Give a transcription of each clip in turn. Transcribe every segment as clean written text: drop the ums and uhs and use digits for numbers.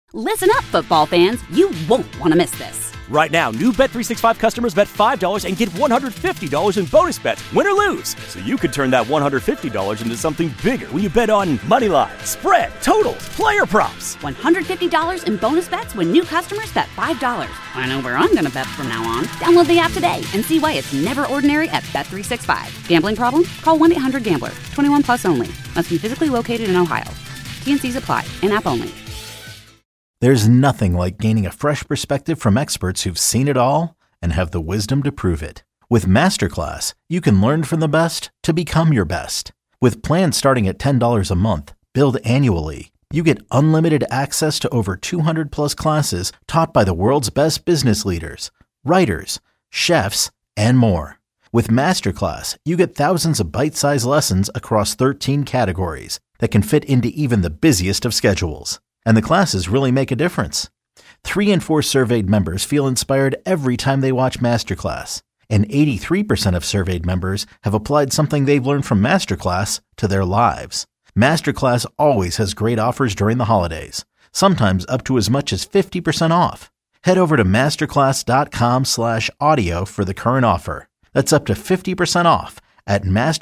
Listen up, football fans. You won't want to miss this. Right now, new Bet365 customers bet $5 and get $150 in bonus bets, win or lose. So you could turn that $150 into something bigger when you bet on money line, spread, totals, player props. $150 in bonus bets when new customers bet $5. I know where I'm going to bet from now on. Download the app today and see why it's never ordinary at Bet365. Gambling problem? Call 1-800-GAMBLER. 21 plus only. Must be physically located in Ohio. T&Cs apply. In-app only. There's nothing like gaining a fresh perspective from experts who've seen it all and have the wisdom to prove it. With Masterclass, you can learn from the best to become your best. With plans starting at $10 a month, billed annually, you get unlimited access to over 200 plus classes taught by the world's best business leaders, writers, chefs, and more. With Masterclass, you get thousands of bite-sized lessons across 13 categories that can fit into even the busiest of schedules. And the classes really make a difference. 3 in 4 surveyed members feel inspired every time they watch Masterclass. And 83% of surveyed members have applied something they've learned from Masterclass to their lives. Masterclass always has great offers during the holidays, sometimes up to as much as 50% off. Head over to masterclass.com/audio for the current offer. That's up to 50% off at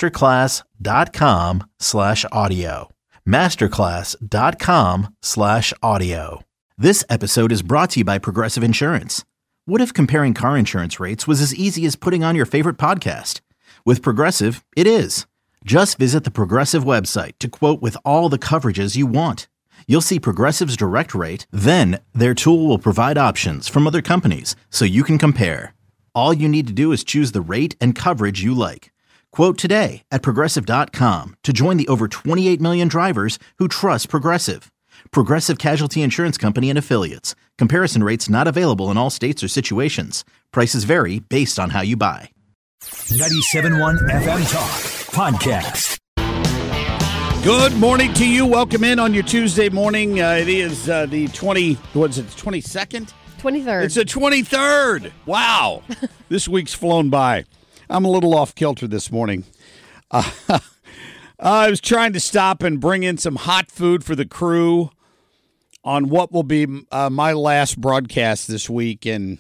masterclass.com/audio. masterclass.com/audio. This episode is brought to you by Progressive Insurance. What if comparing car insurance rates was as easy as putting on your favorite podcast? With Progressive, it is. Just visit the Progressive website to quote with all the coverages you want. You'll see Progressive's direct rate, then their tool will provide options from other companies so you can compare. All you need to do is choose the rate and coverage you like. Quote today at Progressive.com to join the over 28 million drivers who trust Progressive. Progressive Casualty Insurance Company and Affiliates. Comparison rates not available in all states or situations. Prices vary based on how you buy. 97.1 FM Talk Podcast. Good morning to you. Welcome in on your Tuesday morning. It is the 22nd? 23rd. It's the 23rd. Wow. This week's flown by. I'm a little off kilter this morning. I was trying to stop and bring in some hot food for the crew on what will be my last broadcast this week, and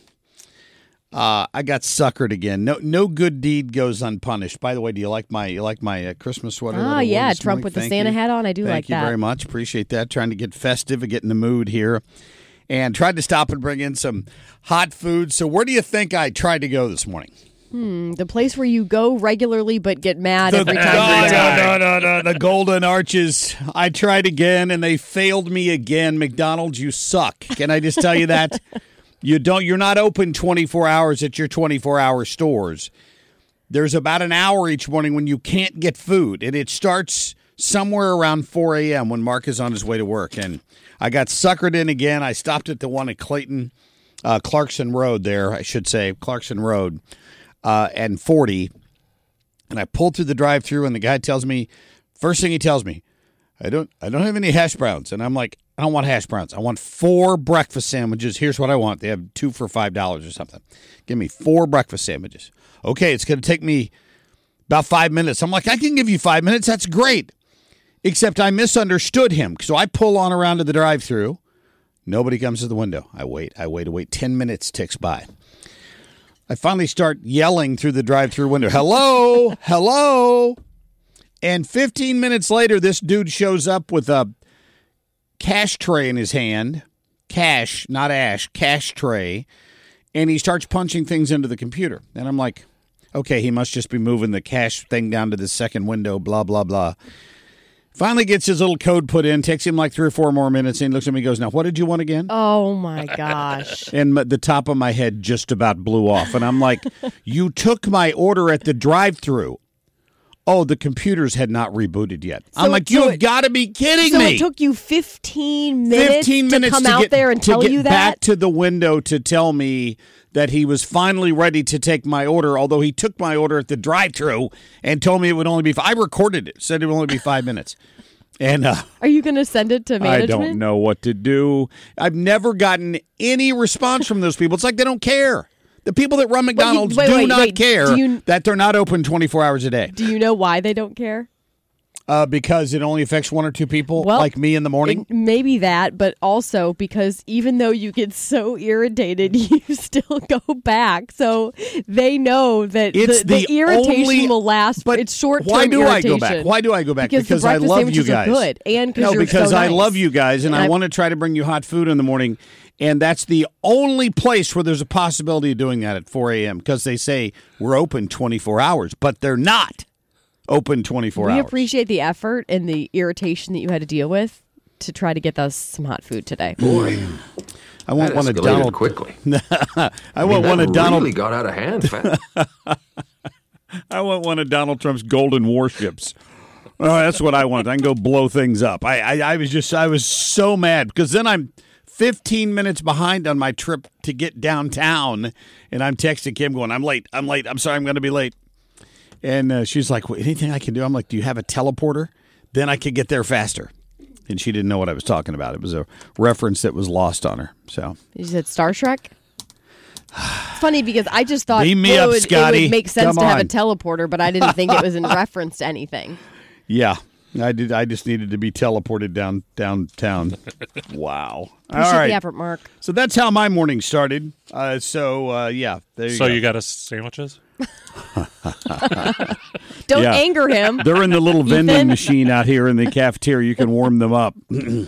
I got suckered again. No good deed goes unpunished. By the way, do you like my Christmas sweater? Oh yeah, Trump with the Santa hat on. I do like that. Thank you very much. Appreciate that. Trying to get festive and get in the mood here, and tried to stop and bring in some hot food. So where do you think I tried to go this morning? The place where you go regularly but get mad every time. No. The Golden Arches. I tried again, and they failed me again. McDonald's, you suck. Can I just tell you that? You're not open 24 hours at your 24-hour stores. There's about an hour each morning when you can't get food, and it starts somewhere around 4 a.m. when Mark is on his way to work. And I got suckered in again. I stopped at the one at Clayton, Clarkson Road there, I should say, Clarkson Road. And 40, and I pulled through the drive-thru, and the guy tells me, first thing he tells me, I don't have any hash browns. And I'm like, I don't want hash browns. I want 4 breakfast sandwiches. Here's what I want. They have 2 for $5 or something. Give me 4 breakfast sandwiches. Okay, it's going to take me about 5 minutes. I'm like, I can give you 5 minutes. That's great. Except I misunderstood him. So I pull on around to the drive-thru. Nobody comes to the window. I wait. 10 minutes ticks by. I finally start yelling through the drive-thru window, hello, hello. And 15 minutes later, this dude shows up with a cash tray in his hand. Cash, not ash, cash tray. And he starts punching things into the computer. And I'm like, okay, he must just be moving the cash thing down to the second window, blah, blah, blah. Finally gets his little code put in, takes him like 3 or 4 more minutes, and he looks at me and goes, now, what did you want again? Oh, my gosh. And the top of my head just about blew off. And I'm like, you took my order at the drive-thru. Oh, the computers had not rebooted yet. So I'm like, you've got to be kidding me. So it took you 15 minutes to come out there and tell you that? Back to the window to tell me that he was finally ready to take my order, although he took my order at the drive-thru and told me it would only be I recorded it, said it would only be 5 minutes. And are you going to send it to management? I don't know what to do. I've never gotten any response from those people. It's like they don't care. The people that run McDonald's do not care that they're not open 24 hours a day. Do you know why they don't care? Because it only affects one or two people, Well, like me in the morning? Maybe that, but also because even though you get so irritated, you still go back. So they know that the irritation will last. But it's short-term irritation. Why do I go back? Why do I go back? Because I love you guys. Are good, and because I love you guys, and I want to try to bring you hot food in the morning. And that's the only place where there's a possibility of doing that at 4 a.m. because they say we're open 24 hours, but they're not open 24 hours. We appreciate the effort and the irritation that you had to deal with to try to get us some hot food today. Boy, I want one of Donald quickly. I want one of Donald. Really got out of hand fast. I want one of Donald Trump's golden warships. Oh, that's what I want. I can go blow things up. I was so mad because then I'm 15 minutes behind on my trip to get downtown, and I'm texting Kim going, I'm late. I'm sorry, I'm going to be late. And she's like, well, anything I can do? I'm like, do you have a teleporter? Then I could get there faster. And she didn't know what I was talking about. It was a reference that was lost on her. So you said Star Trek? It's funny because I just thought it would make sense to have a teleporter, but I didn't think it was in reference to anything. Yeah. I did. I just needed to be teleported downtown. Wow! Appreciate all right, the effort, Mark. So that's how my morning started. Yeah, there you go. So you got us sandwiches? Don't anger him. They're in the little vending machine out here in the cafeteria. You can warm them up.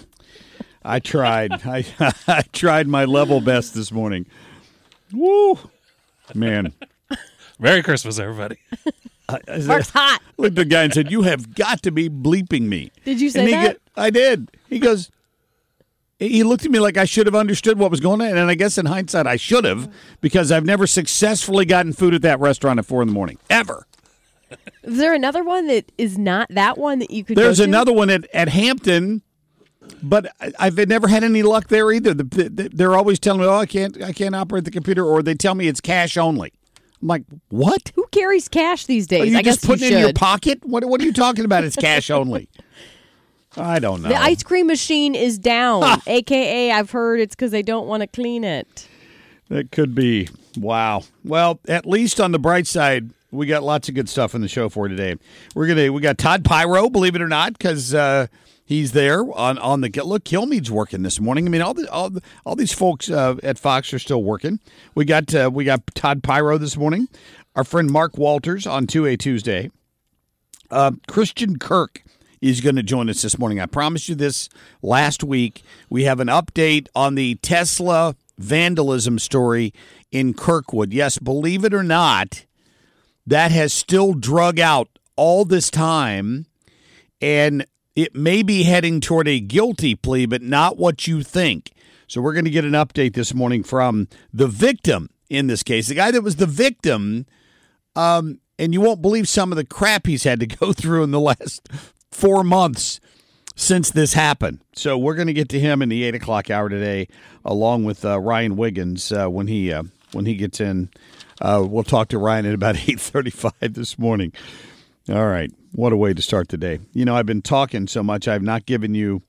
I tried. I tried my level best this morning. Woo, man! Merry Christmas, everybody. Mark's hot. Looked at the guy and said, "You have got to be bleeping me." Did you say that? I did. He goes. He looked at me like I should have understood what was going on, and I guess in hindsight I should have because I've never successfully gotten food at that restaurant at 4 a.m. ever. Is there another one that is not that one that you could? There's go to? another one at Hampton, but I've never had any luck there either. They're always telling me, "Oh, I can't operate the computer," or they tell me it's cash only. I'm like, what? Who carries cash these days? Are you I guess just putting you it in your should. pocket? What are you talking about? It's cash only. I don't know. The ice cream machine is down, a.k.a. I've heard it's because they don't want to clean it. That could be. Wow. Well, at least on the bright side, we got lots of good stuff in the show for today. We got Todd Pyro, believe it or not, because he's there on the look. Kilmeade's working this morning. I mean, all these folks at Fox are still working. We got Todd Pyro this morning. Our friend Mark Walters on 2A Tuesday. Christian Kirk is going to join us this morning. I promised you this last week. We have an update on the Tesla vandalism story in Kirkwood. Yes, believe it or not, that has still drug out all this time, and it may be heading toward a guilty plea, but not what you think. So we're going to get an update this morning from the victim in this case, the guy that was the victim, and you won't believe some of the crap he's had to go through in the last 4 months since this happened. So we're going to get to him in the 8 o'clock hour today, along with Ryan Wiggins when he gets in. We'll talk to Ryan at about 8:35 this morning. All right. What a way to start the day. You know, I've been talking so much, I've not given you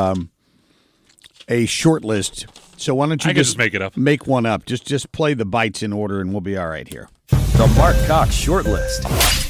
a short list. So why don't you just make it up? Make one up. Just play the bites in order, and we'll be all right here. The Mark Cox Short List.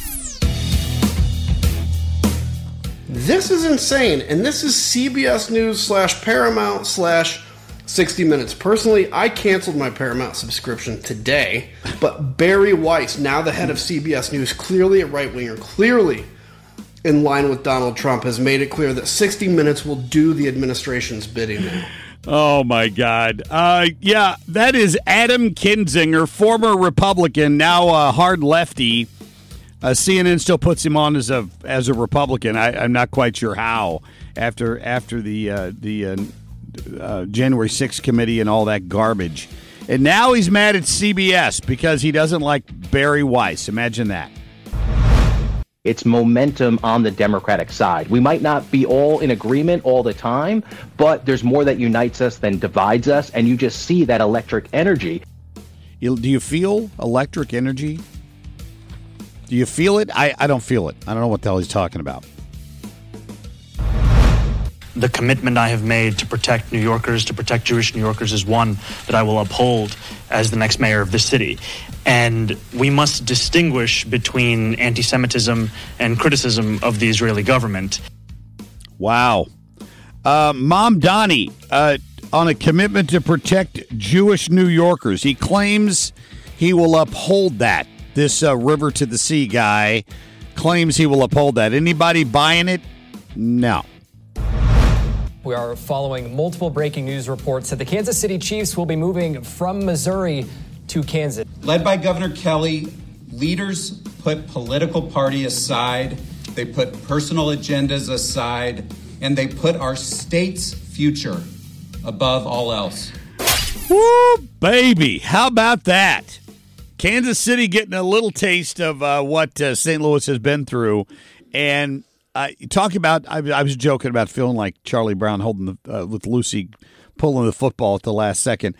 This is insane, and this is CBS News / Paramount / 60 Minutes. Personally, I canceled my Paramount subscription today, but Barry Weiss, now the head of CBS News, clearly a right-winger, clearly in line with Donald Trump, has made it clear that 60 Minutes will do the administration's bidding now. Oh, my God. Yeah, that is Adam Kinzinger, former Republican, now a hard lefty. CNN still puts him on as a Republican. I'm not quite sure how after the January 6th committee and all that garbage. And now he's mad at CBS because he doesn't like Barry Weiss. Imagine that. It's momentum on the Democratic side. We might not be all in agreement all the time, but there's more that unites us than divides us, and you just see that electric energy. Do you feel electric energy? Do you feel it? I don't feel it. I don't know what the hell he's talking about. The commitment I have made to protect New Yorkers, to protect Jewish New Yorkers, is one that I will uphold as the next mayor of this city. And we must distinguish between anti-Semitism and criticism of the Israeli government. Wow. Mom Donnie, on a commitment to protect Jewish New Yorkers. He claims he will uphold that. This River to the Sea guy claims he will uphold that. Anybody buying it? No. We are following multiple breaking news reports that the Kansas City Chiefs will be moving from Missouri to Kansas. Led by Governor Kelly, leaders put political party aside, they put personal agendas aside, and they put our state's future above all else. Woo, baby. How about that? Kansas City getting a little taste of what St. Louis has been through. And talking about, I was joking about feeling like Charlie Brown holding with Lucy pulling the football at the last second.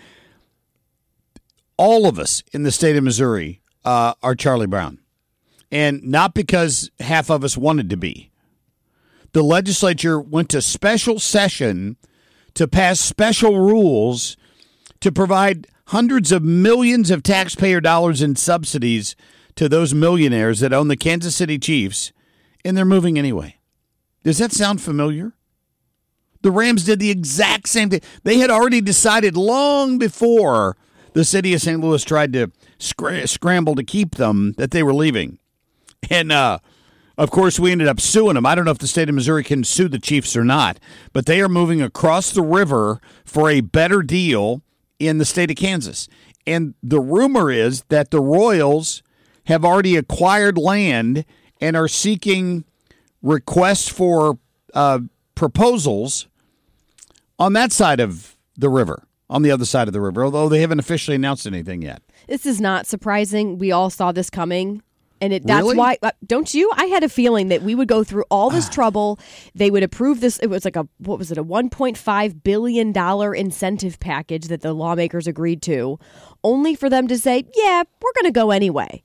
All of us in the state of Missouri are Charlie Brown. And not because half of us wanted to be. The legislature went to special session to pass special rules to provide hundreds of millions of taxpayer dollars in subsidies to those millionaires that own the Kansas City Chiefs, and they're moving anyway. Does that sound familiar? The Rams did the exact same thing. They had already decided long before the city of St. Louis tried to scramble to keep them that they were leaving. And, of course, we ended up suing them. I don't know if the state of Missouri can sue the Chiefs or not, but they are moving across the river for a better deal in the state of Kansas. And the rumor is that the Royals have already acquired land and are seeking requests for proposals on that side of the river, on the other side of the river, although they haven't officially announced anything yet. This is not surprising. We all saw this coming. And that's really? why, don't you? I had a feeling that we would go through all this trouble. They would approve this. It was like a $1.5 billion incentive package that the lawmakers agreed to, only for them to say, yeah, we're going to go anyway.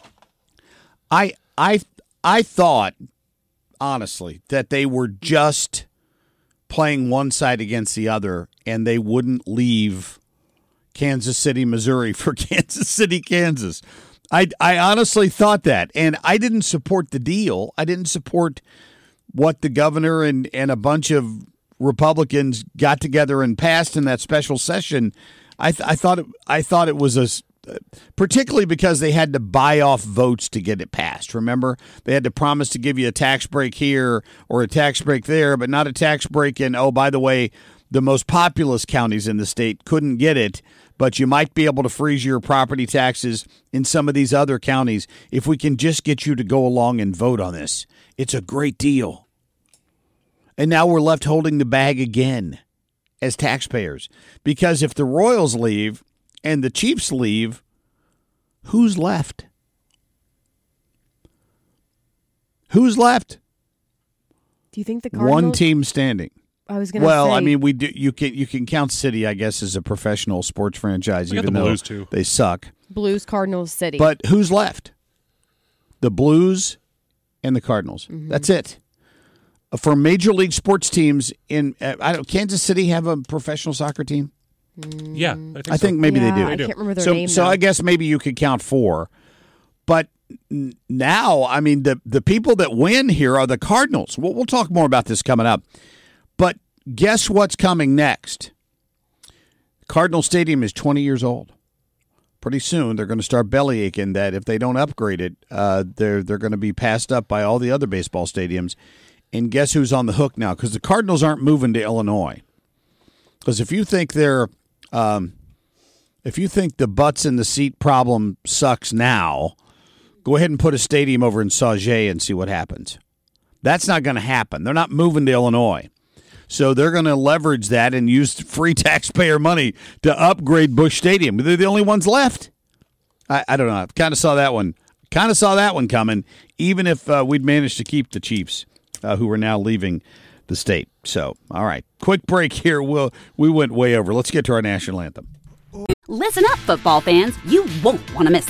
I thought, honestly, that they were just playing one side against the other, and they wouldn't leave Kansas City, Missouri for Kansas City, Kansas. I honestly thought that, and I didn't support the deal. I didn't support what the governor and a bunch of Republicans got together and passed in that special session. I thought it was particularly because they had to buy off votes to get it passed. Remember, they had to promise to give you a tax break here or a tax break there, but not a tax break in, oh, by the way, the most populous counties in the state couldn't get it, but you might be able to freeze your property taxes in some of these other counties if we can just get you to go along and vote on this. It's a great deal. And now we're left holding the bag again as taxpayers. Because if the Royals leave and the Chiefs leave, who's left? Who's left? Do you think the Cardinals? One team standing. I was going to say. Well, I mean, we do. You can count City, I guess, as a professional sports franchise, even though they suck. Blues, Cardinals, City. But who's left? The Blues and the Cardinals. Mm-hmm. That's it. For major league sports teams in Kansas City have a professional soccer team? Yeah, I think maybe they do. I can't remember their name. So I guess maybe you could count 4. But now, I mean, the people that win here are the Cardinals. We'll talk more about this coming up. But guess what's coming next? Cardinal Stadium is 20 years old. Pretty soon, they're going to start bellyaching that if they don't upgrade it, they're going to be passed up by all the other baseball stadiums. And guess who's on the hook now? Because the Cardinals aren't moving to Illinois. Because if you think the butts in the seat problem sucks now, go ahead and put a stadium over in Sauget and see what happens. That's not going to happen. They're not moving to Illinois. So they're going to leverage that and use free taxpayer money to upgrade Busch Stadium. They're the only ones left. I don't know. I kind of saw that one. Coming, even if we'd managed to keep the Chiefs, who are now leaving the state. So, all right. Quick break here. We went way over. Let's get to our national anthem. Listen up, football fans. You won't want to miss this.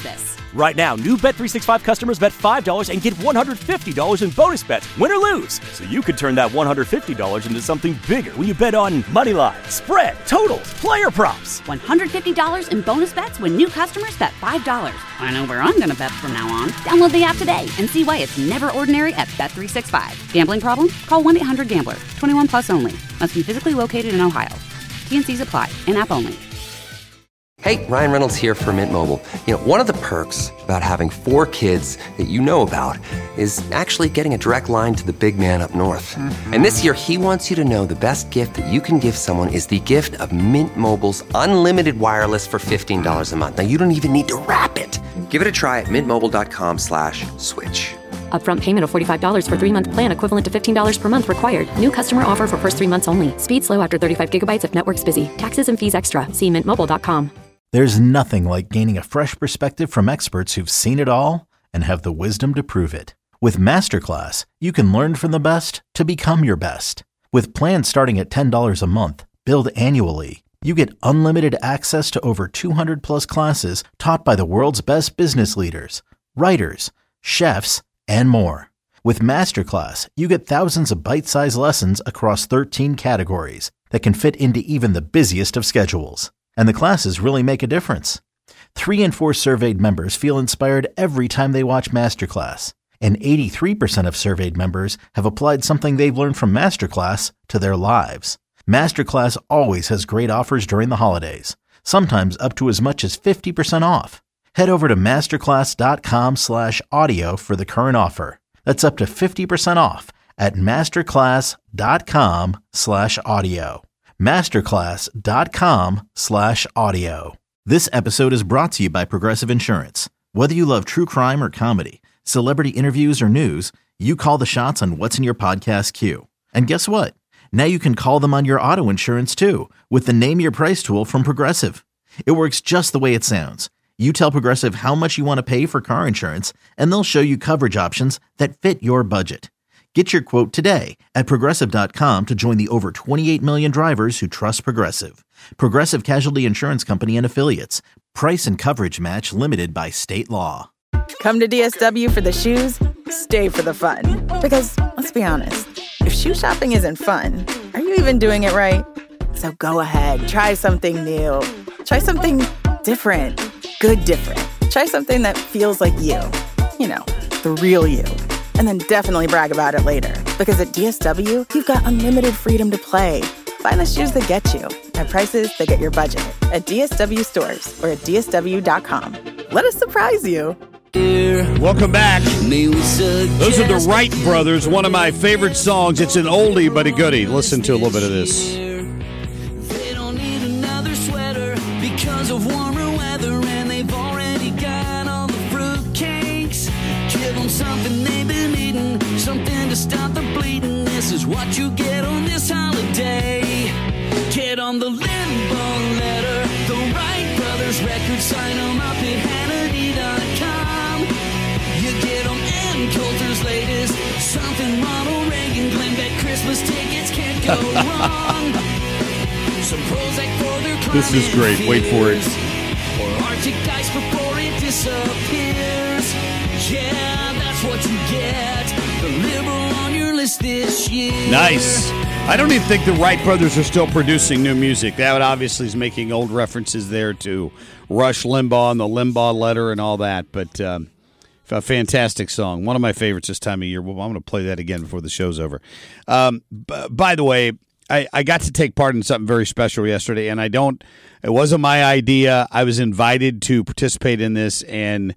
Right now, new Bet365 customers bet $5 and get $150 in bonus bets, win or lose. So you could turn that $150 into something bigger when you bet on money line, spread, totals, player props. $150 in bonus bets when new customers bet $5. I know where I'm going to bet from now on. Download the app today and see why it's never ordinary at Bet365. Gambling problem? Call 1-800-GAMBLER. 21 plus only. Must be physically located in Ohio. T&Cs apply. In-app only. Hey, Ryan Reynolds here for Mint Mobile. You know, one of the perks about having 4 kids that you know about is actually getting a direct line to the big man up north. Mm-hmm. And this year, he wants you to know the best gift that you can give someone is the gift of Mint Mobile's unlimited wireless for $15 a month. Now, you don't even need to wrap it. Give it a try at mintmobile.com/switch. Upfront payment of $45 for 3-month plan equivalent to $15 per month required. New customer offer for first 3 months only. Speed slow after 35 gigabytes if network's busy. Taxes and fees extra. See mintmobile.com. There's nothing like gaining a fresh perspective from experts who've seen it all and have the wisdom to prove it. With Masterclass, you can learn from the best to become your best. With plans starting at $10 a month, billed annually, you get unlimited access to over 200 plus classes taught by the world's best business leaders, writers, chefs, and more. With Masterclass, you get thousands of bite-sized lessons across 13 categories that can fit into even the busiest of schedules. And the classes really make a difference. 3 in 4 surveyed members feel inspired every time they watch Masterclass. And 83% of surveyed members have applied something they've learned from Masterclass to their lives. Masterclass always has great offers during the holidays, sometimes up to as much as 50% off. Head over to masterclass.com/audio for the current offer. That's up to 50% off at masterclass.com/audio. masterclass.com/audio. This episode is brought to you by Progressive Insurance. Whether you love true crime or comedy, celebrity interviews or news, you call the shots on what's in your podcast queue. And guess what? Now you can call them on your auto insurance too with the Name Your Price tool from Progressive. It works just the way it sounds. You tell Progressive how much you want to pay for car insurance, and they'll show you coverage options that fit your budget. Get your quote today at Progressive.com to join the over 28 million drivers who trust Progressive. Progressive Casualty Insurance Company and Affiliates. Price and coverage match limited by state law. Come to DSW for the shoes, stay for the fun. Because, let's be honest, if shoe shopping isn't fun, are you even doing it right? So go ahead, try something new. Try something different. Good different. Try something that feels like you. You know, the real you. And then definitely brag about it later. Because at DSW, you've got unlimited freedom to play. Find the shoes that get you at prices that get your budget at DSW stores or at DSW.com. Let us surprise you. Welcome back. Those are the Wright Brothers, one of my favorite songs. It's an oldie but a goodie. Listen to a little bit of this. They don't need another sweater because of warmer weather, and they've already got all the fruitcakes. Give them something they've been eating, something to stop the bleeding. This is what you get on this holiday. Get on the Limbo letter, the Wright Brothers record, sign them up at Hannity.com. You get them and Coulter's latest, something Ronald Reagan claimed that Christmas tickets can't go wrong. Some Prozac for their climate. This is great. Wait for it. Or Arctic ice before it disappears. Yeah, that's what you get. The liberal on your list this year. Nice. I don't even think the Wright Brothers are still producing new music. That obviously is making old references there to Rush Limbaugh and the Limbaugh letter and all that. But a fantastic song. One of my favorites this time of year. Well, I'm going to play that again before the show's over. By the way, I got to take part in something very special yesterday, and it wasn't my idea. I was invited to participate in this, and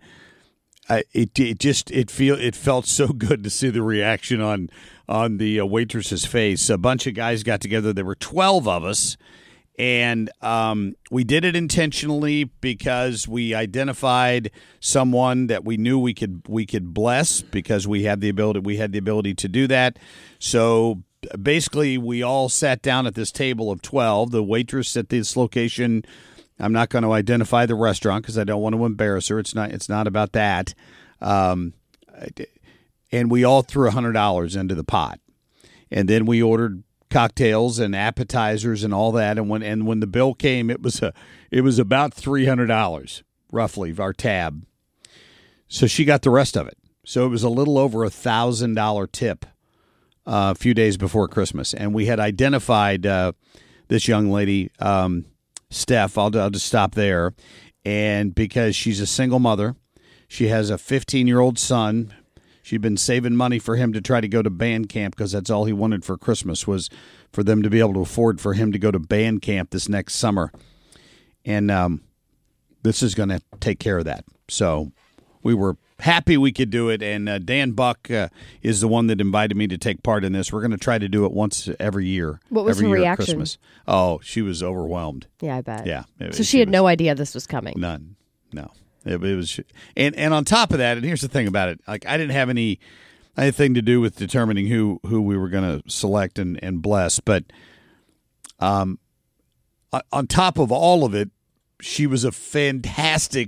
it felt so good to see the reaction on the waitress's face. A bunch of guys got together. There were 12 of us, and we did it intentionally because we identified someone that we knew we could bless because we had the ability to do that. So basically, we all sat down at this table of 12. The waitress at this location, I'm not going to identify the restaurant because I don't want to embarrass her. It's not about that. And we all threw $100 into the pot, and then we ordered cocktails and appetizers and all that. And when the bill came, it was about $300 roughly, our tab. So she got the rest of it. So it was a little over $1,000 tip a few days before Christmas. And we had identified this young lady, Steph. I'll just stop there. And because she's a single mother, she has a 15-year-old son. She'd been saving money for him to try to go to band camp because that's all he wanted for Christmas was for them to be able to afford for him to go to band camp this next summer. And this is going to take care of that. So we were happy we could do it. And Dan Buck is the one that invited me to take part in this. We're going to try to do it once every year. What was every her year at reaction? Christmas. Oh, she was overwhelmed. Yeah, I bet. Yeah. So she had no idea this was coming. None. No. It was, and on top of that, and here's the thing about it, like I didn't have anything to do with determining who we were going to select and bless, but on top of all of it, she was a fantastic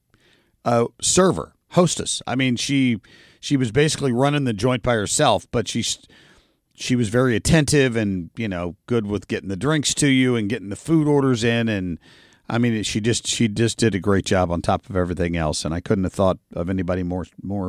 hostess. I mean, she was basically running the joint by herself, but she was very attentive and good with getting the drinks to you and getting the food orders in and. I mean, she just did a great job on top of everything else, and I couldn't have thought of anybody more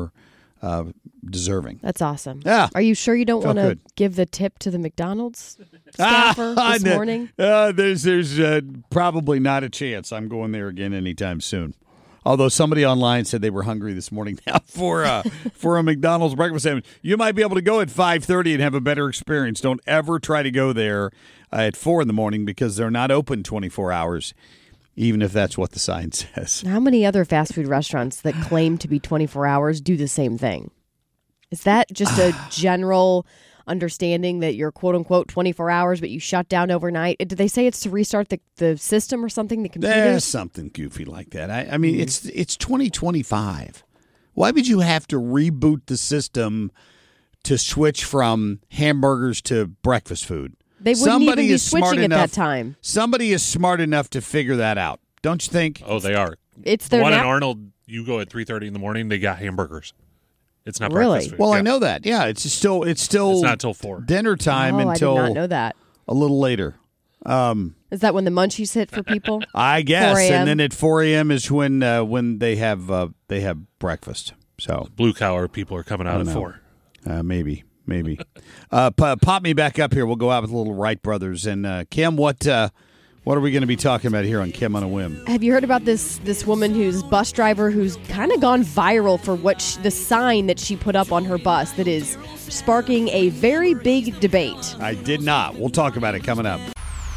deserving. That's awesome. Yeah. Are you sure you don't Felt want to good. give the tip to the McDonald's staffer this morning? There's probably not a chance I'm going there again anytime soon. Although somebody online said they were hungry this morning now for a McDonald's breakfast sandwich. You might be able to go at 5:30 and have a better experience. Don't ever try to go there at 4 in the morning because they're not open 24 hours. Even if that's what the sign says. How many other fast food restaurants that claim to be 24 hours do the same thing? Is that just a general understanding that you're quote-unquote 24 hours, but you shut down overnight? Did they say it's to restart the system or something, the computers? There's something goofy like that. I mean, it's 2025. Why would you have to reboot the system to switch from hamburgers to breakfast food? They wouldn't even be switching at that time. Somebody is smart enough to figure that out, don't you think? Oh, they are. It's their one in nap- Arnold. You go at 3:30 in the morning. They got hamburgers. It's not Really? breakfast food. Well, Yeah. I know that. Yeah, it's not till 4. Dinner time until I did not know that. a little later. Is that when the munchies hit for people? I guess, 4 a.m.? and then at 4 a.m. is when they have breakfast. So Blue Collar people are coming out at 4. Maybe. Pop me back up here. We'll go out with little Wright brothers. And Kim, what are we going to be talking about here on Kim on a Whim? Have you heard about this woman who's bus driver who's kind of gone viral for the sign that she put up on her bus that is sparking a very big debate? I did not. We'll talk about it coming up.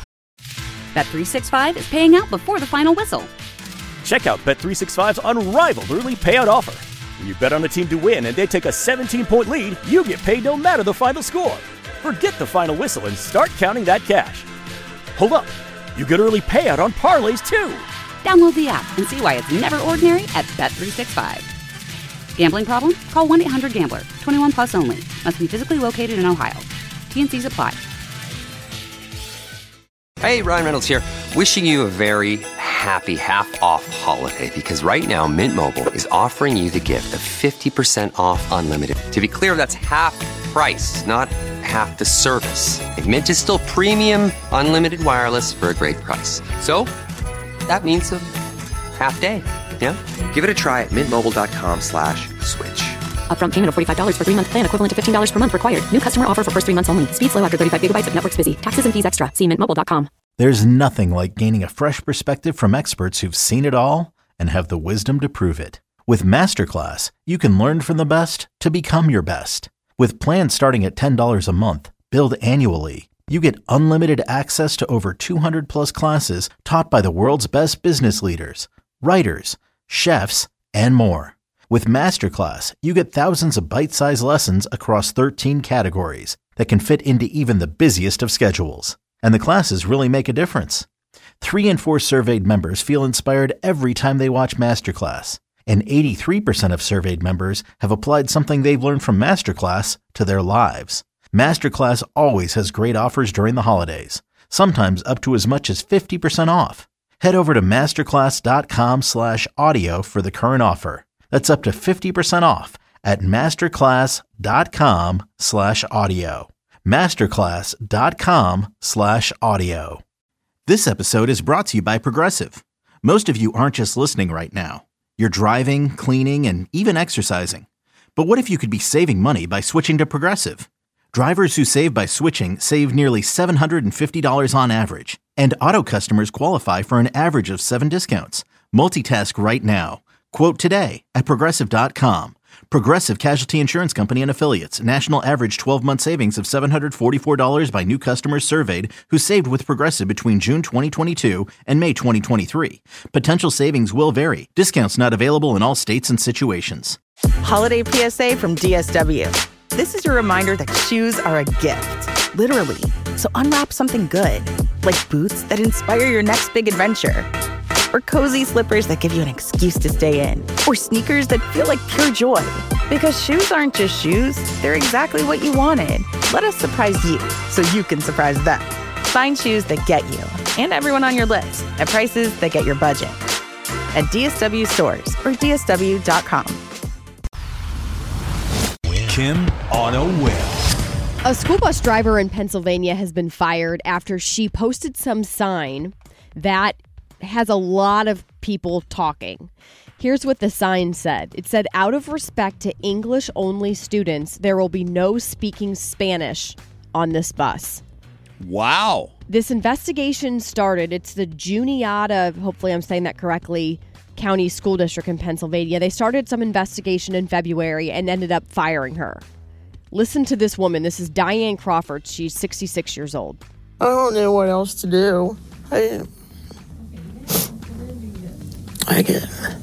Bet365 is paying out before the final whistle. Check out Bet365's unrivaled early payout offer. When you bet on a team to win and they take a 17-point lead, you get paid no matter the final score. Forget the final whistle and start counting that cash. Hold up. You get early payout on parlays, too. Download the app and see why it's never ordinary at Bet365. Gambling problem? Call 1-800-GAMBLER. 21 plus only. Must be physically located in Ohio. T&Cs apply. Hey, Ryan Reynolds here. Wishing you a very happy half-off holiday because right now Mint Mobile is offering you the gift of 50% off unlimited. To be clear, that's half price, not half the service. And Mint is still premium unlimited wireless for a great price. So that means a half day. Yeah? Give it a try at mintmobile.com/switch. Upfront payment of $45 for 3-month plan equivalent to $15 per month required. New customer offer for first 3 months only. Speed slow after 35 gigabytes if network's busy. Taxes and fees extra. See mintmobile.com. There's nothing like gaining a fresh perspective from experts who've seen it all and have the wisdom to prove it. With Masterclass, you can learn from the best to become your best. With plans starting at $10 a month, billed annually, you get unlimited access to over 200 plus classes taught by the world's best business leaders, writers, chefs, and more. With Masterclass, you get thousands of bite-sized lessons across 13 categories that can fit into even the busiest of schedules. And the classes really make a difference. 3 in 4 surveyed members feel inspired every time they watch Masterclass. And 83% of surveyed members have applied something they've learned from Masterclass to their lives. Masterclass always has great offers during the holidays, sometimes up to as much as 50% off. Head over to masterclass.com/audio for the current offer. That's up to 50% off at masterclass.com/audio. masterclass.com/audio. This episode is brought to you by Progressive. Most of you aren't just listening right now. You're driving, cleaning, and even exercising. But what if you could be saving money by switching to Progressive? Drivers who save by switching save nearly $750 on average. And auto customers qualify for an average of 7 discounts. Multitask right now. Quote today at Progressive.com. Progressive Casualty Insurance Company and Affiliates. National average 12-month savings of $744 by new customers surveyed who saved with Progressive between June 2022 and May 2023. Potential savings will vary. Discounts not available in all states and situations. Holiday PSA from DSW. This is your reminder that shoes are a gift, literally. So unwrap something good, like boots that inspire your next big adventure, or cozy slippers that give you an excuse to stay in, or sneakers that feel like pure joy. Because shoes aren't just shoes, they're exactly what you wanted. Let us surprise you so you can surprise them. Find shoes that get you and everyone on your list at prices that get your budget. At DSW stores or DSW.com. Kim on a whim. A school bus driver in Pennsylvania has been fired after she posted some sign that has a lot of people talking. Here's what the sign said. It said, out of respect to English-only students, there will be no speaking Spanish on this bus. Wow. This investigation started. It's the Juniata, hopefully I'm saying that correctly, County School District in Pennsylvania. They started some investigation in February and ended up firing her. Listen to this woman. This is Diane Crawford. She's 66 years old. I don't know what else to do. I get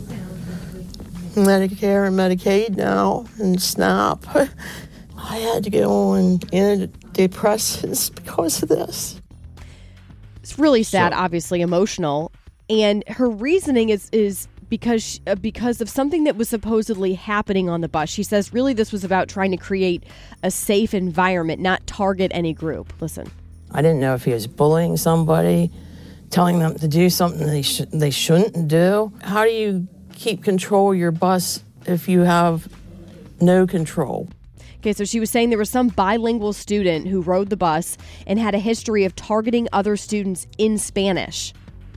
Medicare and Medicaid now and SNAP. I had to go on antidepressants because of this. It's really sad, obviously emotional. And her reasoning is because of something that was supposedly happening on the bus. She says really this was about trying to create a safe environment, not target any group. Listen. I didn't know if he was bullying somebody, telling them to do something they shouldn't do. How do you keep control of your bus if you have no control? Okay, so she was saying there was some bilingual student who rode the bus and had a history of targeting other students in Spanish.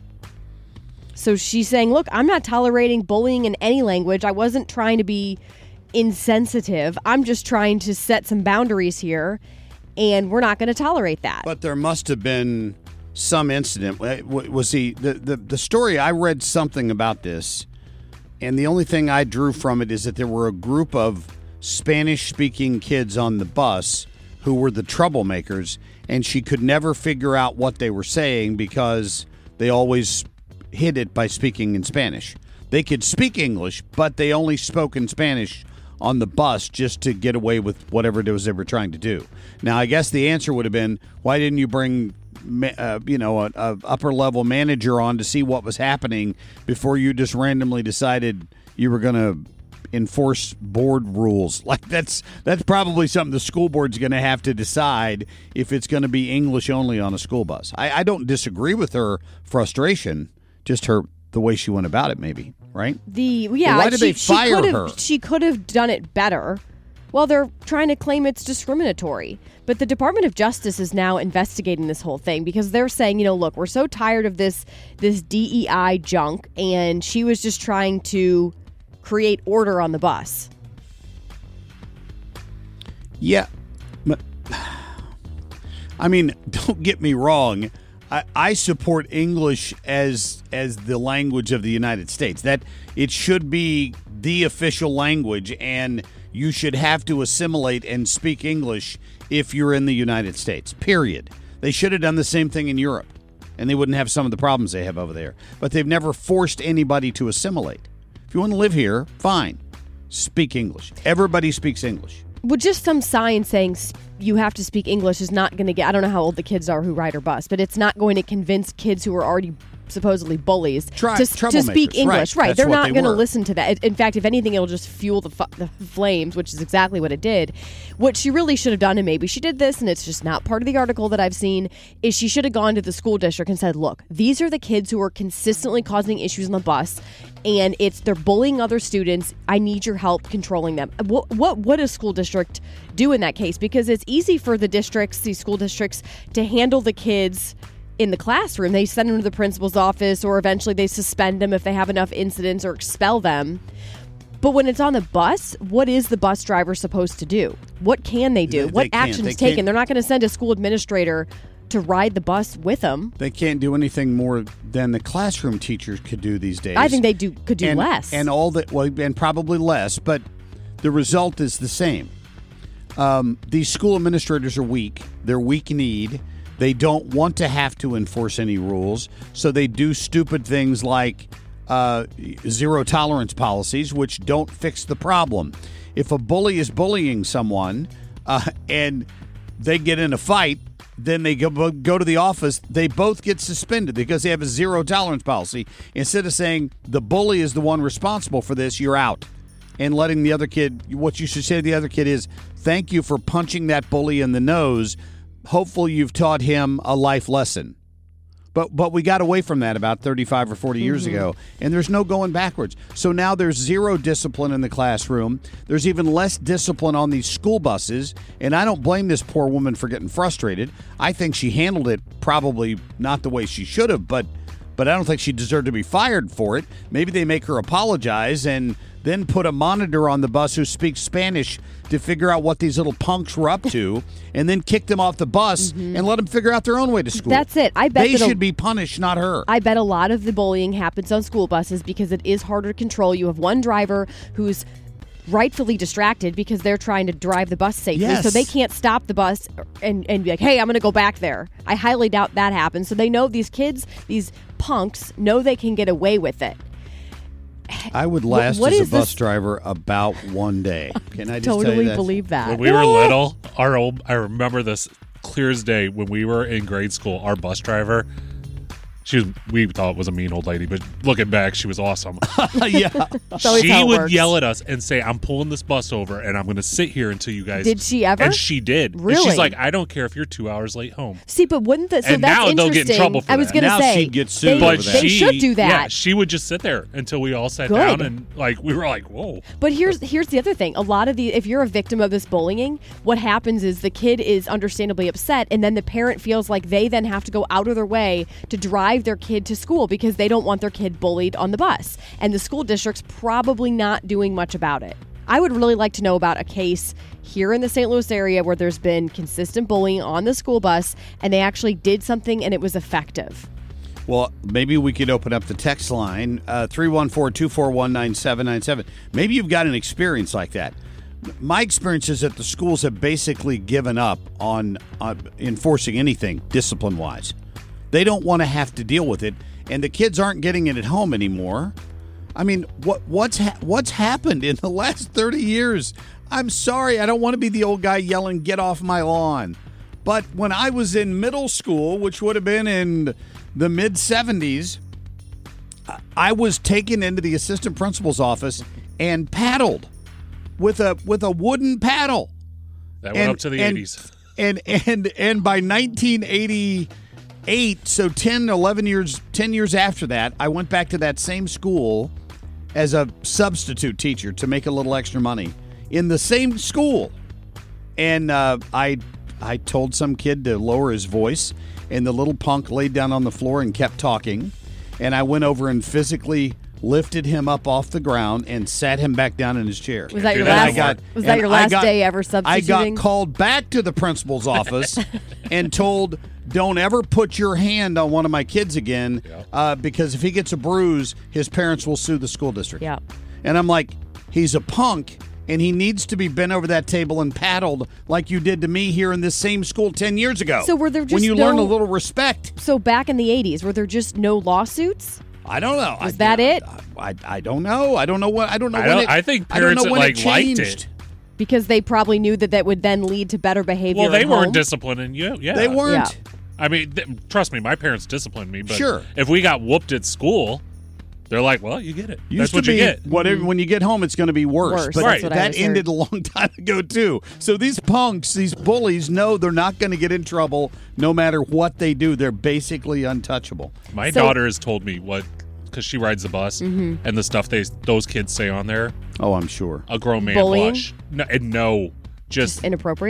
So she's saying, look, I'm not tolerating bullying in any language. I wasn't trying to be insensitive. I'm just trying to set some boundaries here, and we're not going to tolerate that. But there must have been some incident. Was the story, I read something about this, and the only thing I drew from it is that there were a group of Spanish-speaking kids on the bus who were the troublemakers, and she could never figure out what they were saying because they always hid it by speaking in Spanish. They could speak English, but they only spoke in Spanish on the bus just to get away with whatever it was they were trying to do. Now, I guess the answer would have been, why didn't you bring a upper level manager on to see what was happening before you just randomly decided you were going to enforce board rules? Like that's probably something the school board's going to have to decide if it's going to be English only on a school bus. I don't disagree with her frustration, just the way she went about it, maybe, right? Why did they fire her? She could have done it better. Well, they're trying to claim it's discriminatory. But the Department of Justice is now investigating this whole thing because they're saying, look, we're so tired of this DEI junk, and she was just trying to create order on the bus. Yeah. I mean, don't get me wrong. I support English as the language of the United States. That it should be the official language, and you should have to assimilate and speak English if you're in the United States, period. They should have done the same thing in Europe, and they wouldn't have some of the problems they have over there. But they've never forced anybody to assimilate. If you want to live here, fine. Speak English. Everybody speaks English. Well, just some sign saying you have to speak English is not going to get... I don't know how old the kids are who ride her bus, but it's not going to convince kids who are already supposedly bullies to speak English. Right. They're not going to listen to that. In fact, if anything, it'll just fuel the flames, which is exactly what it did. What she really should have done, and maybe she did this, and it's just not part of the article that I've seen, is she should have gone to the school district and said, look, these are the kids who are consistently causing issues on the bus, and they're bullying other students. I need your help controlling them. What would a school district do in that case? Because it's easy for these school districts, to handle the kids in the classroom. They send them to the principal's office, or eventually they suspend them if they have enough incidents, or expel them. But when it's on the bus, what is the bus driver supposed to do? What can they do? What action is taken? They're not going to send a school administrator to ride the bus with them. They can't do anything more than the classroom teachers could do these days. I think they could do less. And and probably less, but the result is the same. These school administrators are weak. They're weak-kneed. They don't want to have to enforce any rules, so they do stupid things like zero-tolerance policies, which don't fix the problem. If a bully is bullying someone and they get in a fight, then they go to the office, they both get suspended because they have a zero-tolerance policy. Instead of saying the bully is the one responsible for this, you're out. And letting the other kid, what you should say to the other kid is, thank you for punching that bully in the nose. Hopefully you've taught him a life lesson. But we got away from that about 35 or 40 years ago, and there's no going backwards. So now there's zero discipline in the classroom. There's even less discipline on these school buses, and I don't blame this poor woman for getting frustrated. I think she handled it probably not the way she should have, but I don't think she deserved to be fired for it. Maybe they make her apologize and then put a monitor on the bus who speaks Spanish to figure out what these little punks were up to, and then kick them off the bus and let them figure out their own way to school. That's it. I bet they should be punished, not her. I bet a lot of the bullying happens on school buses because it is harder to control. You have one driver who's rightfully distracted because they're trying to drive the bus safely, so they can't stop the bus and be like, hey, I'm going to go back there. I highly doubt that happens. So they know these kids, these punks, know they can get away with it. I would last as a bus driver about one day. Can I just totally tell you that? believe that? When we were little, I remember this clear as day. When we were in grade school, our bus driver, we thought was a mean old lady, but looking back, she was awesome. Yeah. She would yell at us and say, I'm pulling this bus over and I'm going to sit here until you guys. Did she ever? And she did. Really? And she's like, I don't care if you're 2 hours late home. See, but wouldn't that? So and that's now they'll interesting. get in trouble for I was that. going to Now say she'd get sued they, over that. they should do that. Yeah, she would just sit there until we all sat Good. down and we were like, whoa. But here's the other thing. A lot of if you're a victim of this bullying, what happens is the kid is understandably upset, and then the parent feels like they then have to go out of their way to drive their kid to school because they don't want their kid bullied on the bus. And the school district's probably not doing much about it. I would really like to know about a case here in the St. Louis area where there's been consistent bullying on the school bus and they actually did something and it was effective. Well, maybe we could open up the text line, 314-241-9797. Maybe you've got an experience like that. My experience is that the schools have basically given up on enforcing anything discipline-wise. They don't want to have to deal with it, and the kids aren't getting it at home anymore. I mean, what's happened in the last 30 years? I'm sorry, I don't want to be the old guy yelling, get off my lawn. But when I was in middle school, which would have been in the mid-'70s, I was taken into the assistant principal's office and paddled with a wooden paddle. That went up to the 80s. And by 1988, so 10 years after that, I went back to that same school as a substitute teacher to make a little extra money in the same school. And I told some kid to lower his voice, and the little punk laid down on the floor and kept talking. And I went over and physically lifted him up off the ground and sat him back down in his chair. Was that your last day ever substituting? I got called back to the principal's office and told, don't ever put your hand on one of my kids again, because if he gets a bruise, his parents will sue the school district. Yeah. And I'm like, he's a punk, and he needs to be bent over that table and paddled like you did to me here in this same school 10 years ago. So were there just when you learn a little respect? So back in the 80s, were there just no lawsuits? I don't know. Was that it? I don't know. I don't know what. I don't know when it. I think parents liked it because they probably knew that would then lead to better behavior. Well, they at weren't home. disciplining you. Yeah, they weren't. Yeah. I mean, trust me, my parents disciplined me. But sure. If we got whooped at school, they're like, "Well, you get it. That's what you get." Whatever. When you get home, it's going to be worse. But right. that ended a long time ago too. So these punks, these bullies, know they're not going to get in trouble no matter what they do. They're basically untouchable. My daughter has told me what. Because she rides the bus, and the stuff those kids say on there. Oh, I'm sure. A grown man bullying? blush. No, just inappropriate.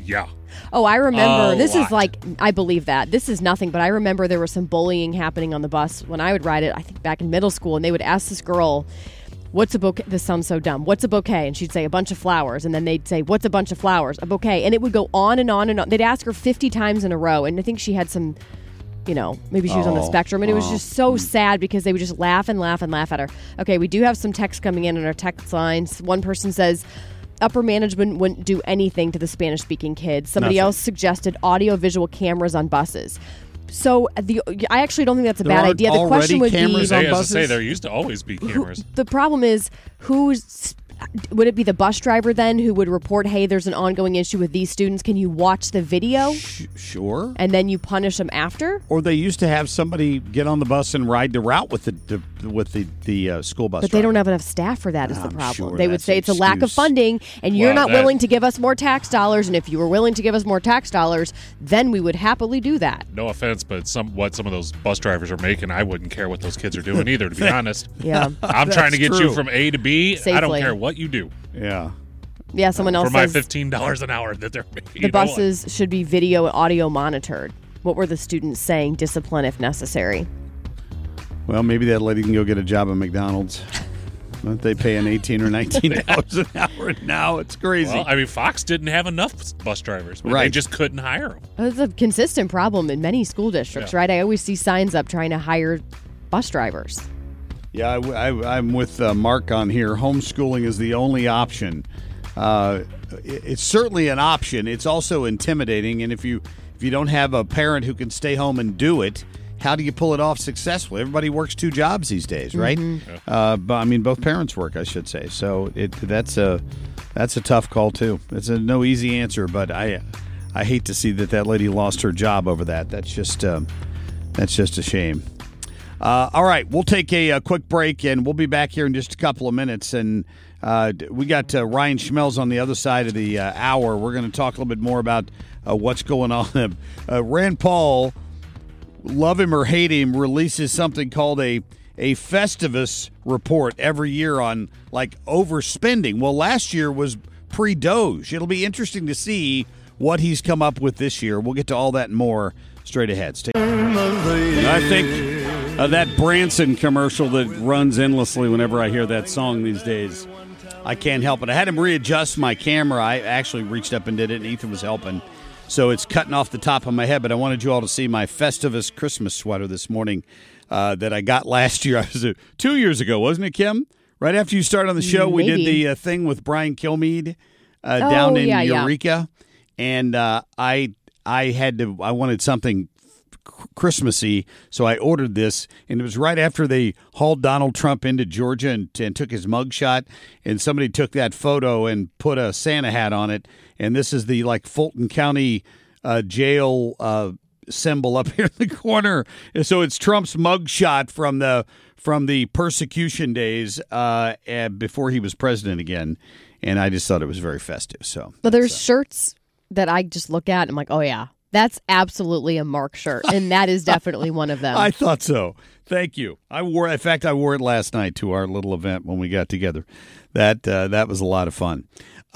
Yeah. Oh, I remember. A This is lot. like, I believe that. This is nothing, but I remember there was some bullying happening on the bus when I would ride it, I think back in middle school, and they would ask this girl, what's a bouquet? This sounds so dumb. What's a bouquet? And she'd say, a bunch of flowers. And then they'd say, what's a bunch of flowers? A bouquet. And it would go on and on and on. They'd ask her 50 times in a row. And I think she had some, maybe she was on the spectrum. And it was just so sad because they would just laugh and laugh and laugh at her. Okay, we do have some text coming in on our text lines. One person says, upper management wouldn't do anything to the Spanish-speaking kids. Somebody else suggested audio-visual cameras on buses. So I actually don't think that's a bad idea. The question would be, As I say, there used to always be cameras. the problem is, would it be the bus driver then who would report, hey, there's an ongoing issue with these students? Can you watch the video? Sure. And then you punish them after? Or they used to have somebody get on the bus and ride the route with the school bus. But they don't have enough staff for that is the problem. sure They would that's say an it's a lack of excuse. funding, and you're not willing to give us more tax dollars. And if you were willing to give us more tax dollars, then we would happily do that. No offense, but what some of those bus drivers are making, I wouldn't care what those kids are doing either, to be honest. Yeah. I'm trying to get true. you from A to B. I don't Safely. care what you do. Yeah. Yeah, someone else For my says $15 an hour that they're making. the buses should be video and audio monitored. What were the students saying? Discipline if necessary. Well, maybe that lady can go get a job at McDonald's. Don't they pay an $18 or $19 an hour now? It's crazy. Well, I mean, Fox didn't have enough bus drivers. But They Right. just couldn't hire them. It's a consistent problem in many school districts, right? I always see signs up trying to hire bus drivers. Yeah, I'm with Mark on here. Homeschooling is the only option. It's certainly an option. It's also intimidating, and if you don't have a parent who can stay home and do it, how do you pull it off successfully? Everybody works 2 jobs these days, right? But I mean, both parents work, I should say. So that's a tough call too. It's no easy answer, but I hate to see that lady lost her job over that. That's just a shame. All right, we'll take a quick break, and we'll be back here in just a couple of minutes. And we got Ryan Schmelz on the other side of the hour. We're going to talk a little bit more about what's going on. Rand Paul, love him or hate him, releases something called a Festivus report every year on, like, overspending. Well, last year was pre-Doge. It'll be interesting to see what he's come up with this year. We'll get to all that and more straight ahead. I think that Branson commercial that runs endlessly whenever I hear that song these days. I can't help it. I had him readjust my camera. I actually reached up and did it, and Ethan was helping. So it's cutting off the top of my head, but I wanted you all to see my Festivus Christmas sweater this morning that I got last year. I was 2 years ago, wasn't it, Kim? Right after you started on the show, we did the thing with Brian Kilmeade down in Eureka. And I wanted something Christmassy, so I ordered this, and it was right after they hauled Donald Trump into Georgia and took his mugshot, and somebody took that photo and put a Santa hat on it, and this is the Fulton County jail symbol up here in the corner. So it's Trump's mugshot from the persecution days before he was president again, and I just thought it was very festive. So, but there's shirts that I just look at and I'm like, oh yeah, that's absolutely a Mark shirt, and that is definitely one of them. I thought so. Thank you. I wore it last night to our little event when we got together. That was a lot of fun.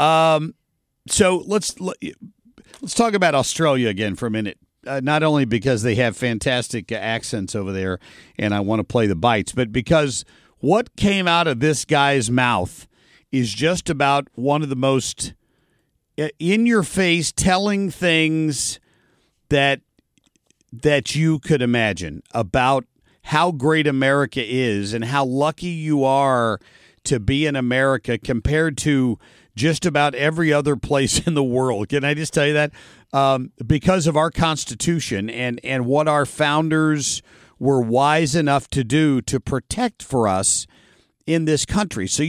So let's talk about Australia again for a minute. Not only because they have fantastic accents over there, and I want to play the bites, but because what came out of this guy's mouth is just about one of the most in-your-face telling things that you could imagine about how great America is and how lucky you are to be in America compared to just about every other place in the world. Can I just tell you that? Because of our Constitution and what our founders were wise enough to do to protect for us in this country. So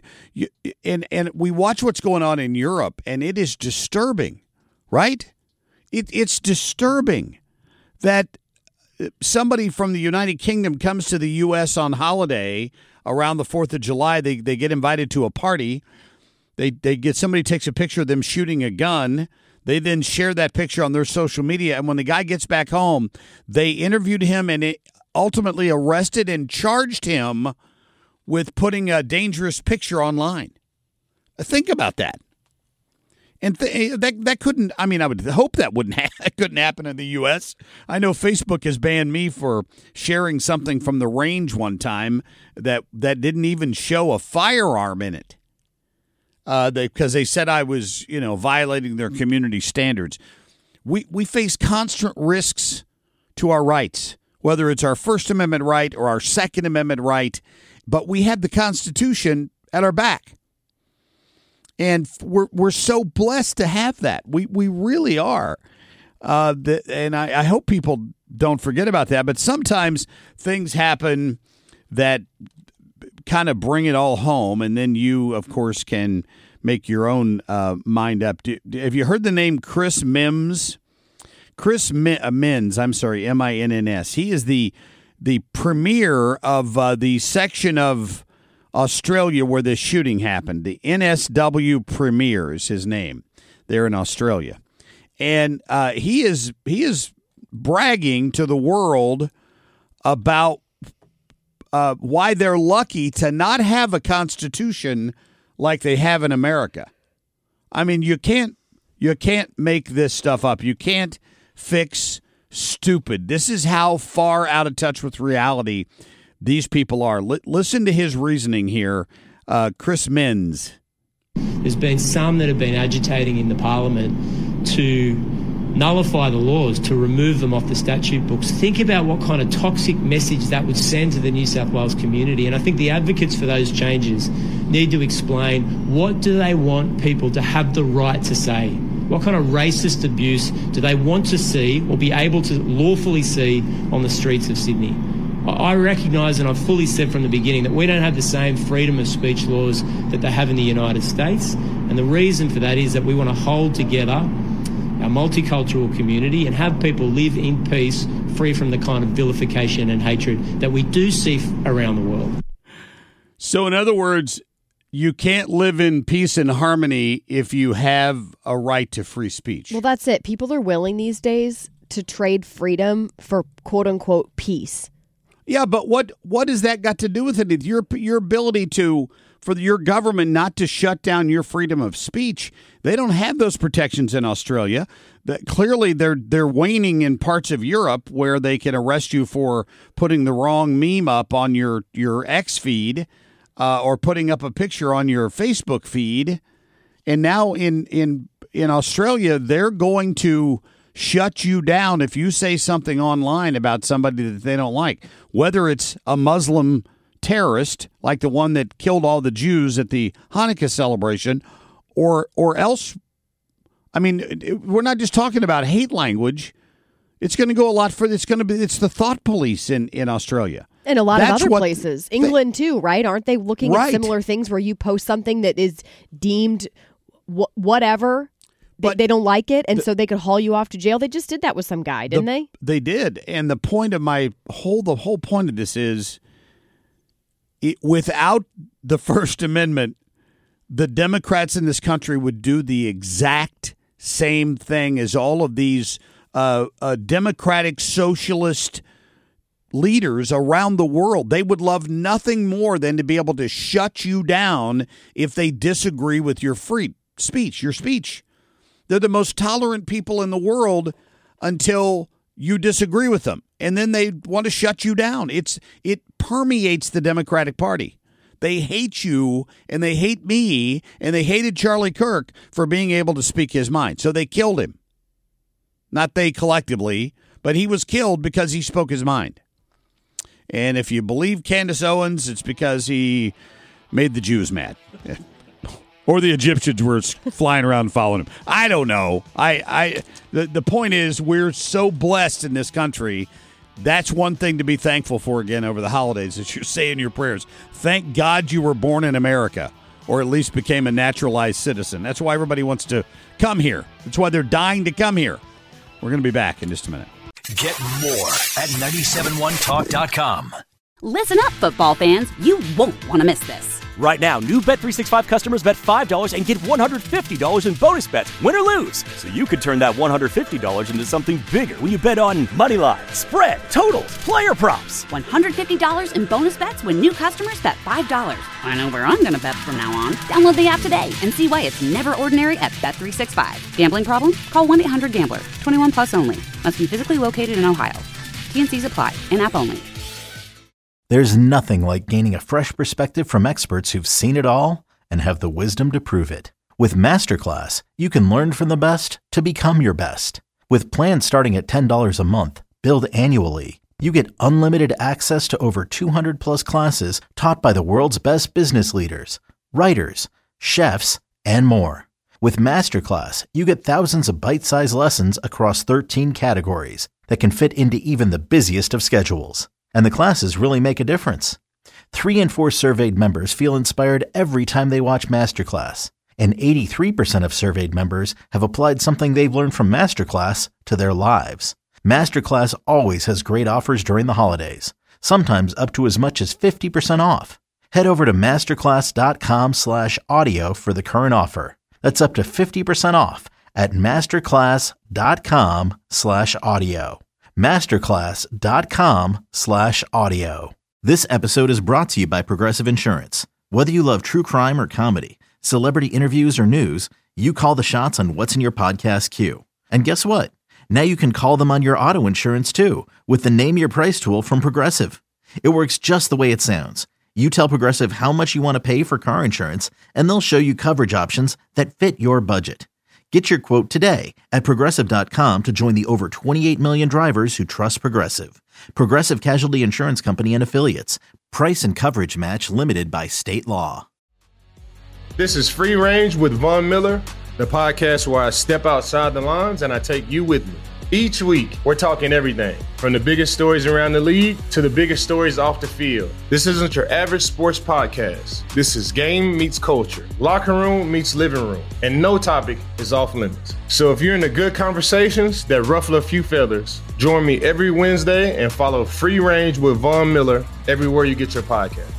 and we watch what's going on in Europe, and it is disturbing, right? It's disturbing that somebody from the United Kingdom comes to the U.S. on holiday around the 4th of July. They get invited to a party. Somebody takes a picture of them shooting a gun. They then share that picture on their social media. And when the guy gets back home, they interviewed him and ultimately arrested and charged him with putting a dangerous picture online. Think about that. And that couldn't. I mean, I would hope that couldn't happen in the U.S. I know Facebook has banned me for sharing something from the range one time that didn't even show a firearm in it, because they said I was, violating their community standards. We face constant risks to our rights, whether it's our First Amendment right or our Second Amendment right, but we have the Constitution at our back. And we're so blessed to have that. We really are. And I hope people don't forget about that. But sometimes things happen that kind of bring it all home. And then you, of course, can make your own mind up. Have you heard the name Chris Minns? Chris Minns, Minns. He is the premier of the section of Australia where the shooting happened. The NSW Premier is his name. They're in Australia. And he is bragging to the world about why they're lucky to not have a constitution like they have in America. I mean, you can't make this stuff up. You can't fix stupid. This is how far out of touch with reality these people are. Listen to his reasoning here. Chris Minns. There's been some that have been agitating in the Parliament to nullify the laws, to remove them off the statute books. Think about what kind of toxic message that would send to the New South Wales community. And I think the advocates for those changes need to explain, what do they want people to have the right to say? What kind of racist abuse do they want to see or be able to lawfully see on the streets of Sydney? I recognise, and I've fully said from the beginning, that we don't have the same freedom of speech laws that they have in the United States. And the reason for that is that we want to hold together our multicultural community and have people live in peace, free from the kind of vilification and hatred that we do see around the world. So in other words, you can't live in peace and harmony if you have a right to free speech. Well, that's it. People are willing these days to trade freedom for quote-unquote peace. Yeah, but what has that got to do with it? Your ability for your government not to shut down your freedom of speech. They don't have those protections in Australia. That clearly they're waning in parts of Europe where they can arrest you for putting the wrong meme up on your X feed or putting up a picture on your Facebook feed. And now in Australia, they're going to shut you down if you say something online about somebody that they don't like, whether it's a Muslim terrorist like the one that killed all the Jews at the Hanukkah celebration, or else. I mean, we're not just talking about hate language. It's going to go a lot further. It's the thought police in Australia. And a lot of other places. England too, right? Aren't they looking at similar things where you post something that is deemed whatever? They don't like it, and so they could haul you off to jail. They just did that with some guy, didn't they? They did. And the point of the whole point of this is, without the First Amendment, the Democrats in this country would do the exact same thing as all of these democratic socialist leaders around the world. They would love nothing more than to be able to shut you down if they disagree with your free speech, your speech. They're the most tolerant people in the world until you disagree with them. And then they want to shut you down. It permeates the Democratic Party. They hate you, and they hate me, and they hated Charlie Kirk for being able to speak his mind. So they killed him. Not they collectively, but he was killed because he spoke his mind. And if you believe Candace Owens, it's because he made the Jews mad. Or the Egyptians were flying around and following him. I don't know. The point is, we're so blessed in this country. That's one thing to be thankful for again over the holidays, as you say in your prayers. Thank God you were born in America, or at least became a naturalized citizen. That's why everybody wants to come here. That's why they're dying to come here. We're going to be back in just a minute. Get more at 971talk.com. Listen up, football fans. You won't want to miss this. Right now, new Bet365 customers bet $5 and get $150 in bonus bets, win or lose. So you could turn that $150 into something bigger when you bet on moneyline, spread, totals, player props. $150 in bonus bets when new customers bet $5. I know where I'm going to bet from now on. Download the app today and see why it's never ordinary at Bet365. Gambling problem? Call 1-800-GAMBLER. 21 plus only. Must be physically located in Ohio. T&Cs apply. In-app only. There's nothing like gaining a fresh perspective from experts who've seen it all and have the wisdom to prove it. With Masterclass, you can learn from the best to become your best. With plans starting at $10 a month, billed annually, you get unlimited access to over 200 plus classes taught by the world's best business leaders, writers, chefs, and more. With Masterclass, you get thousands of bite-sized lessons across 13 categories that can fit into even the busiest of schedules. And the classes really make a difference. 3 in 4 surveyed members feel inspired every time they watch Masterclass. And 83% of surveyed members have applied something they've learned from Masterclass to their lives. Masterclass always has great offers during the holidays, sometimes up to as much as 50% off. Head over to masterclass.com/audio for the current offer. That's up to 50% off at masterclass.com/audio. masterclass.com/audio. This episode is brought to you by Progressive Insurance. Whether you love true crime or comedy, celebrity interviews or news, you call the shots on what's in your podcast queue. And guess what? Now you can call them on your auto insurance too with the Name Your Price tool from Progressive. It works just the way it sounds. You tell Progressive how much you want to pay for car insurance, and they'll show you coverage options that fit your budget. Get your quote today at Progressive.com to join the over 28 million drivers who trust Progressive. Progressive Casualty Insurance Company and Affiliates. Price and coverage match limited by state law. This is Free Range with Von Miller, the podcast where I step outside the lines and I take you with me. Each week, we're talking everything from the biggest stories around the league to the biggest stories off the field. This isn't your average sports podcast. This is game meets culture, locker room meets living room, and no topic is off limits. So if you're into good conversations that ruffle a few feathers, join me every Wednesday and follow Free Range with Von Miller everywhere you get your podcast.